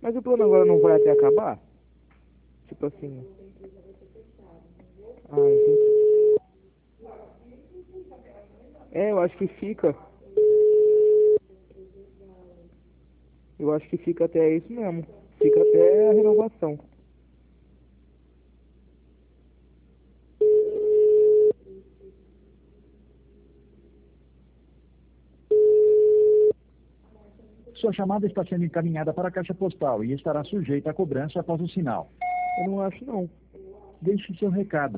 Mas o plano agora não vai até acabar? Tipo assim. Ah, entendi. É, eu acho que fica. Eu acho que fica até isso mesmo. Fica até a renovação. Sua chamada está sendo encaminhada para a caixa postal e estará sujeita a cobrança após o sinal. Eu não acho não. Deixe seu recado.